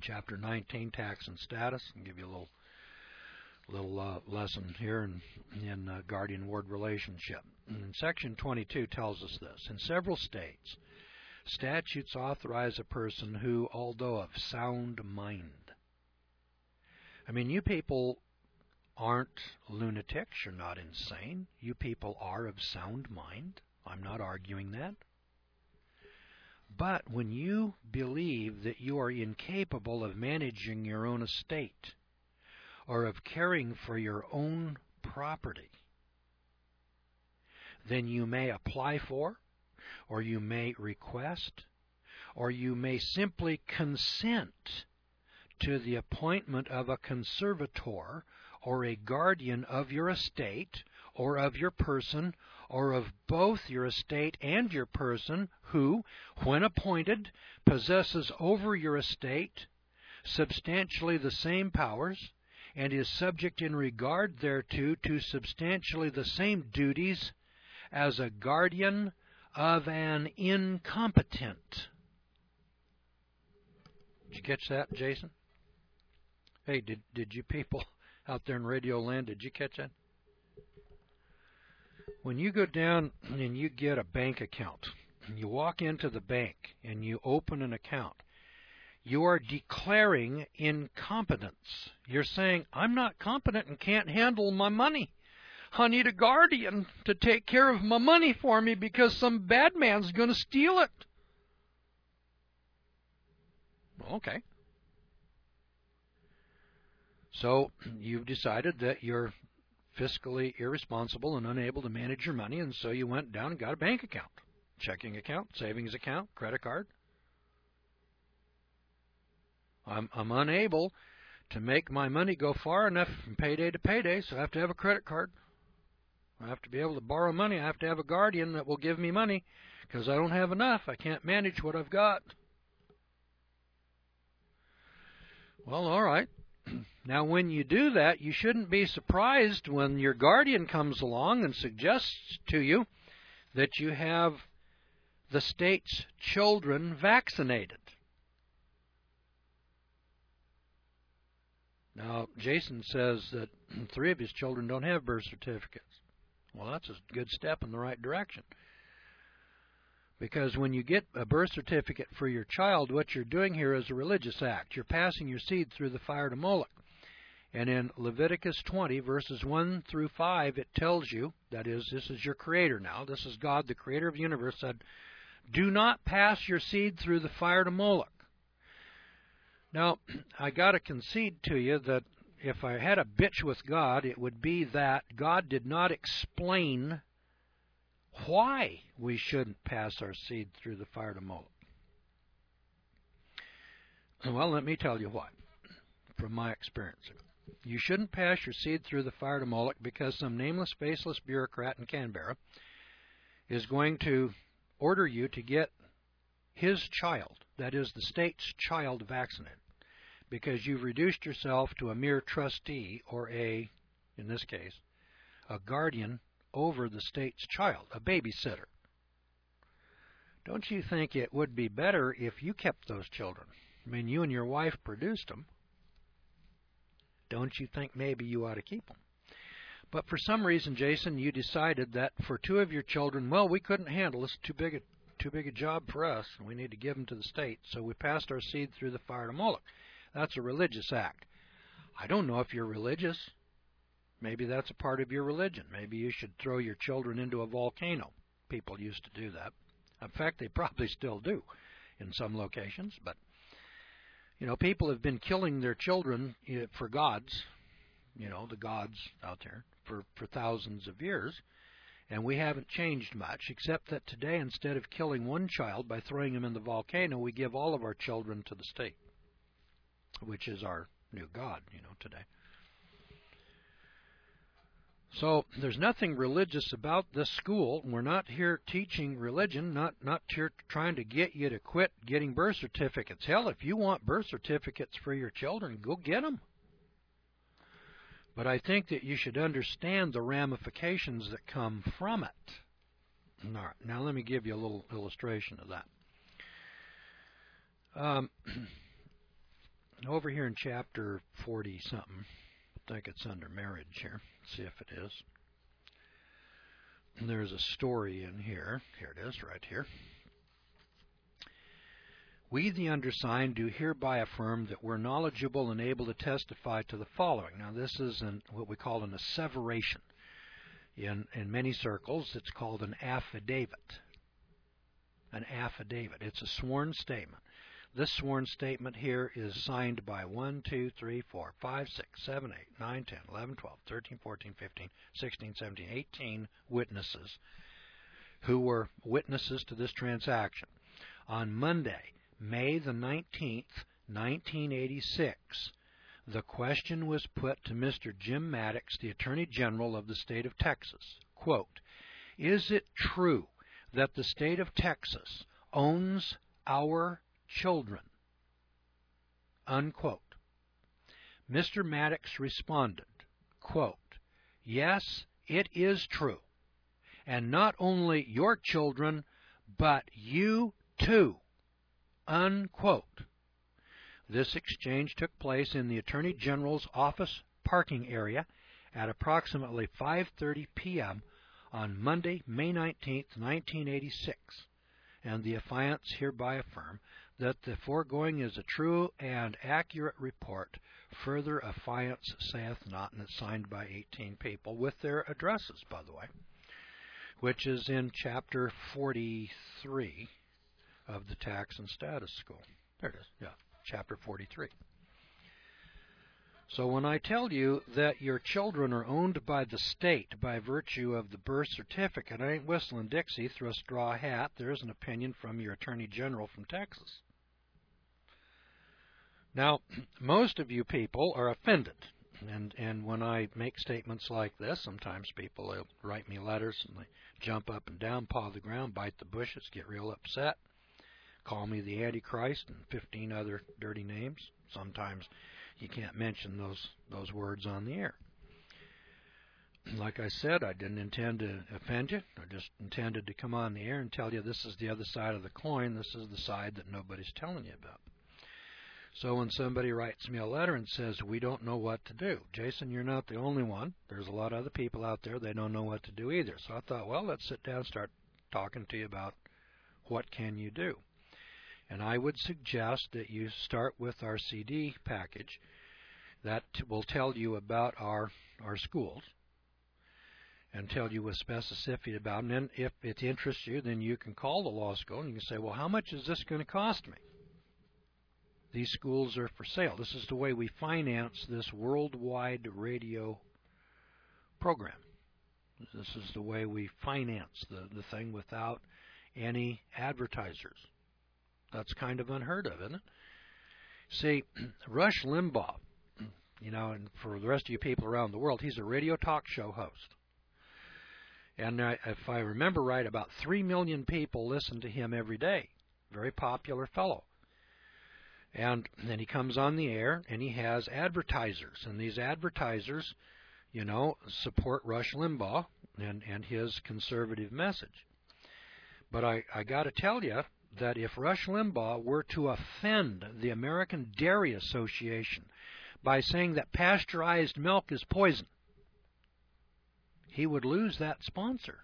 Speaker 2: Chapter 19, Tax and Status. I'll give you a little lesson here in guardian-ward relationship. And Section 22 tells us this. In several states, statutes authorize a person who, although of sound mind, I mean, you people aren't lunatics, you're not insane. You people are of sound mind. I'm not arguing that. But when you believe that you are incapable of managing your own estate or of caring for your own property, then you may apply for, or you may request, or you may simply consent to the appointment of a conservator or a guardian of your estate or of your person or of both your estate and your person who, when appointed, possesses over your estate substantially the same powers and is subject in regard thereto to substantially the same duties as a guardian of an incompetent. Did you catch that, Jason? Hey, did you people out there in Radio Land, did you catch that? When you go down and you get a bank account, and you walk into the bank and you open an account, you are declaring incompetence. You're saying, I'm not competent and can't handle my money. I need a guardian to take care of my money for me because some bad man's going to steal it. Okay. So you've decided that you're fiscally irresponsible and unable to manage your money, and so you went down and got a bank account, checking account, savings account, credit card. I'm unable to make my money go far enough from payday to payday, so I have to have a credit card. I have to be able to borrow money. I have to have a guardian that will give me money because I don't have enough. I can't manage what I've got. Well, all right. Now, when you do that, you shouldn't be surprised when your guardian comes along and suggests to you that you have the state's children vaccinated. Now, Jason says that 3 of his children don't have birth certificates. Well, that's a good step in the right direction. Because when you get a birth certificate for your child, what you're doing here is a religious act. You're passing your seed through the fire to Moloch. And in Leviticus 20, verses 1 through 5, it tells you, that is, this is your Creator now, this is God, the Creator of the universe, said, do not pass your seed through the fire to Moloch. Now, I got to concede to you that if I had a bitch with God, it would be that God did not explain why we shouldn't pass our seed through the fire to Moloch. Well, let me tell you why, from my experience. You shouldn't pass your seed through the fire to Moloch because some nameless, faceless bureaucrat in Canberra is going to order you to get his child, that is the state's child, vaccinated, because you've reduced yourself to a mere trustee or in this case, a guardian over the state's child, a babysitter. Don't you think it would be better if you kept those children? I mean, you and your wife produced them. Don't you think maybe you ought to keep them? But for some reason, Jason, you decided that for 2 of your children, well, we couldn't handle this. Too big a job for us, and we need to give them to the state. So we passed our seed through the fire to Moloch. That's a religious act. I don't know if you're religious. Maybe that's a part of your religion. Maybe you should throw your children into a volcano. People used to do that. In fact, they probably still do in some locations. But, you know, people have been killing their children for gods, you know, the gods out there, for thousands of years. And we haven't changed much, except that today, instead of killing one child by throwing him in the volcano, we give all of our children to the state, which is our new God, you know, today. So there's nothing religious about this school. We're not here teaching religion, not here trying to get you to quit getting birth certificates. Hell, if you want birth certificates for your children, go get them. But I think that you should understand the ramifications that come from it. All right, now let me give you a little illustration of that. over here in chapter 40-something, I think it's under marriage here. Let's see if it is. There's a story in here. Here it is, right here. We, the undersigned, do hereby affirm that we're knowledgeable and able to testify to the following. Now, this is what we call an asseveration. In many circles, it's called an affidavit. An affidavit. It's a sworn statement. This sworn statement here is signed by 1, 2, 3, 4, 5, 6, 7, 8, 9, 10, 11, 12, 13, 14, 15, 16, 17, 18 witnesses who were witnesses to this transaction. On Monday, May the 19th, 1986, the question was put to Mr. Jim Maddox, the Attorney General of the state of Texas. Quote, "Is it true that the state of Texas owns our children?" Unquote. Mr. Maddox responded, quote, "Yes, it is true. And not only your children, but you too." Unquote. This exchange took place in the Attorney General's office parking area at approximately 5:30 p.m. on Monday, May 19, 1986, and the affiants hereby affirm that the foregoing is a true and accurate report. Further affiance saith not, and it's signed by 18 people with their addresses, by the way, which is in chapter 43 of the Tax and Status School. There it is, yeah, chapter 43. So when I tell you that your children are owned by the state by virtue of the birth certificate, I ain't whistling Dixie through a straw hat. There's an opinion from your Attorney General from Texas. Now, most of you people are offended. And when I make statements like this, sometimes people will write me letters and they jump up and down, paw the ground, bite the bushes, get real upset, call me the Antichrist and 15 other dirty names. Sometimes you can't mention those words on the air. Like I said, I didn't intend to offend you. I just intended to come on the air and tell you this is the other side of the coin. This is the side that nobody's telling you about. So when somebody writes me a letter and says, we don't know what to do, Jason, you're not the only one. There's a lot of other people out there, they don't know what to do either. So I thought, well, let's sit down and start talking to you about what can you do. And I would suggest that you start with our CD package that will tell you about our schools and tell you with specificity about them. And then if it interests you, then you can call the law school and you can say, well, how much is this going to cost me? These schools are for sale. This is the way we finance this worldwide radio program. This is the way we finance the thing without any advertisers. That's kind of unheard of, isn't it? See, Rush Limbaugh, and for the rest of you people around the world, he's a radio talk show host. And if I remember right, about 3 million people listen to him every day. Very popular fellow. And then he comes on the air and he has advertisers. And these advertisers, support Rush Limbaugh and his conservative message. But I got to tell you that if Rush Limbaugh were to offend the American Dairy Association by saying that pasteurized milk is poison, he would lose that sponsor.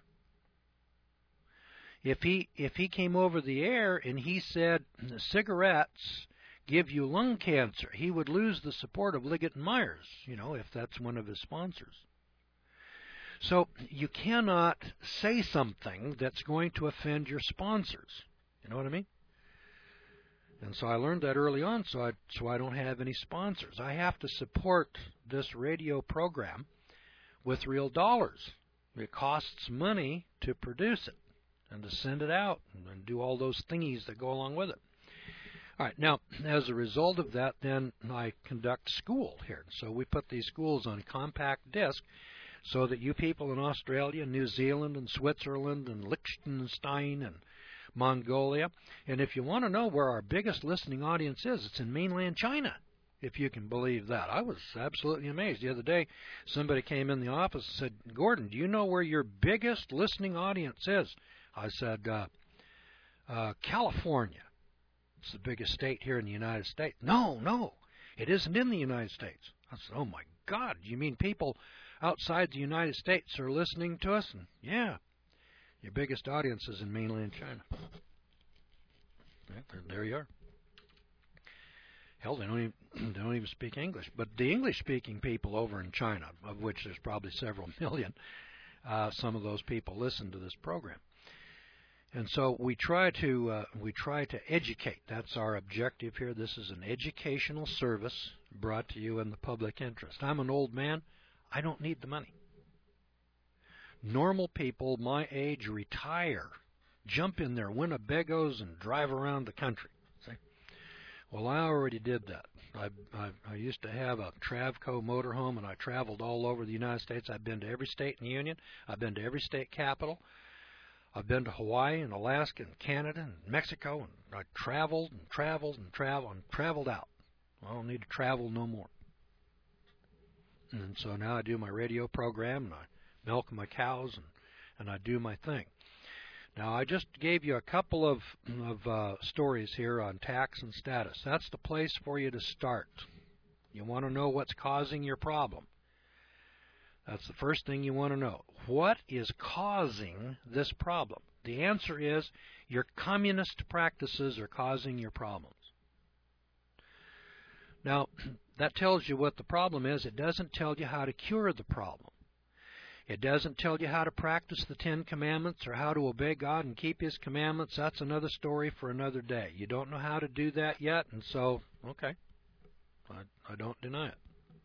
Speaker 2: If he came over the air and he said cigarettes give you lung cancer, he would lose the support of Liggett and Myers, if that's one of his sponsors. So you cannot say something that's going to offend your sponsors. You know what I mean? And so I learned that early on, so I don't have any sponsors. I have to support this radio program with real dollars. It costs money to produce it and to send it out and do all those thingies that go along with it. All right, now, as a result of that, then I conduct school here. So we put these schools on compact disc so that you people in Australia, New Zealand, and Switzerland, and Liechtenstein, and Mongolia, and if you want to know where our biggest listening audience is, it's in mainland China, if you can believe that. I was absolutely amazed. The other day, somebody came in the office and said, Gordon, do you know where your biggest listening audience is? I said, California. It's the biggest state here in the United States. No, It isn't in the United States. I said, oh my God, you mean people outside the United States are listening to us? And yeah, your biggest audience is in mainland China. Yeah, there you are. Hell, they don't even speak English. But the English-speaking people over in China, of which there's probably several million, some of those people listen to this program. And so we try to educate. That's our objective here. This is an educational service brought to you in the public interest. I'm an old man. I don't need the money. Normal people my age retire, jump in their Winnebagos and drive around the country. See? Well, I already did that. I used to have a Travco motorhome, and I traveled all over the United States. I've been to every state in the Union. I've been to every state capital. I've been to Hawaii and Alaska and Canada and Mexico, and I traveled and traveled and traveled out. I don't need to travel no more. And so now I do my radio program, and I milk my cows, and I do my thing. Now, I just gave you a couple of stories here on tax and status. That's the place for you to start. You want to know what's causing your problem. That's the first thing you want to know. What is causing this problem? The answer is your communist practices are causing your problems. Now, that tells you what the problem is. It doesn't tell you how to cure the problem. It doesn't tell you how to practice the Ten Commandments or how to obey God and keep His commandments. That's another story for another day. You don't know how to do that yet, and so, okay, I don't deny it.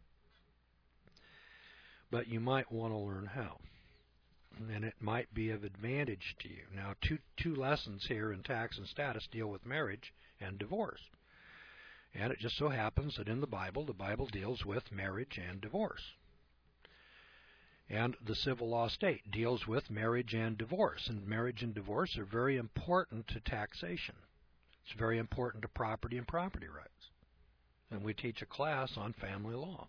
Speaker 2: But you might want to learn how, and it might be of advantage to you. Now, two lessons here in tax and status deal with marriage and divorce. And it just so happens that in the Bible deals with marriage and divorce. And the civil law state deals with marriage and divorce. And marriage and divorce are very important to taxation. It's very important to property and property rights. And we teach a class on family law.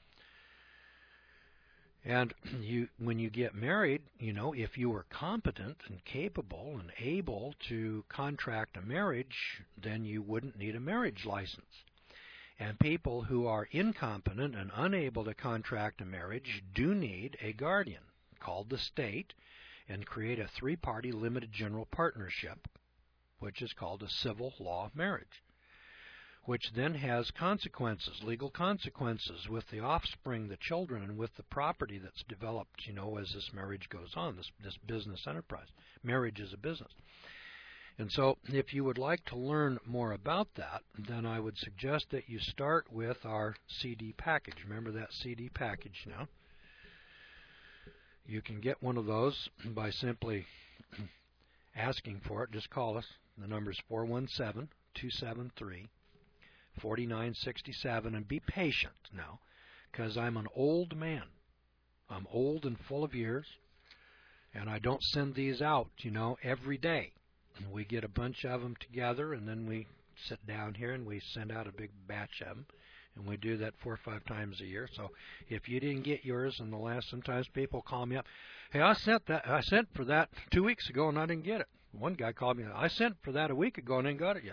Speaker 2: And when you get married, if you are competent and capable and able to contract a marriage, then you wouldn't need a marriage license. And people who are incompetent and unable to contract a marriage do need a guardian called the state and create a three-party limited general partnership, which is called a civil law marriage, which then has consequences, legal consequences with the offspring, the children, and with the property that's developed, as this marriage goes on, this business enterprise. Marriage is a business. And so if you would like to learn more about that, then I would suggest that you start with our CD package. Remember that CD package now. You can get one of those by simply asking for it. Just call us. The number is 417-273-4967. And be patient now, because I'm an old man. I'm old and full of years, and I don't send these out, every day. We get a bunch of them together, and then we sit down here and we send out a big batch of them, and we do that 4 or 5 times a year. So if you didn't get yours in the last, sometimes people call me up, hey, I sent for that 2 weeks ago and I didn't get it. One guy called me, I sent for that a week ago and ain't got it yet.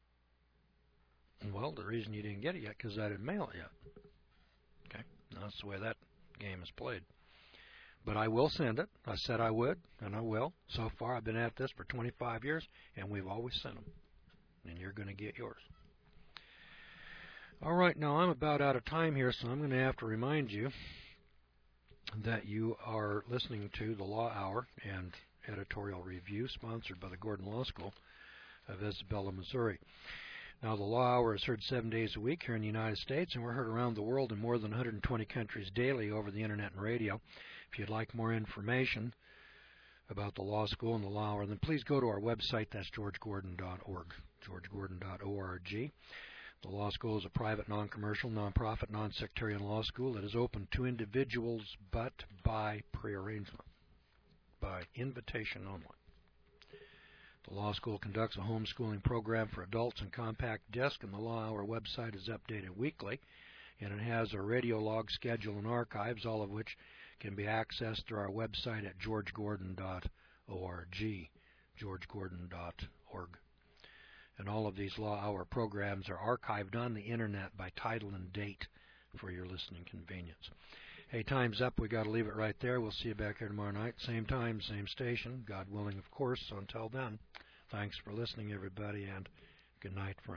Speaker 2: Well, the reason you didn't get it yet because I didn't mail it yet. Okay, that's the way that game is played. But I will send it. I said I would, and I will. So far, I've been at this for 25 years, and we've always sent them. And you're going to get yours. All right, now I'm about out of time here, so I'm going to have to remind you that you are listening to the Law Hour and editorial review sponsored by the Gordon Law School of Isabella, Missouri. Now, the Law Hour is heard 7 days a week here in the United States, and we're heard around the world in more than 120 countries daily over the Internet and radio. If you'd like more information about the law school and the Law Hour, then please go to our website. That's georgegordon.org, georgegordon.org. The law school is a private, non-commercial, non-profit, non-sectarian law school that is open to individuals but by prearrangement, by invitation only. The law school conducts a homeschooling program for adults and compact disc, and the Law Hour website is updated weekly, and it has a radio log schedule and archives, all of which can be accessed through our website at georgegordon.org, georgegordon.org. And all of these Law Hour programs are archived on the Internet by title and date for your listening convenience. Hey, time's up. We got to leave it right there. We'll see you back here tomorrow night. Same time, same station. God willing, of course. So until then, thanks for listening, everybody, and good night, friends.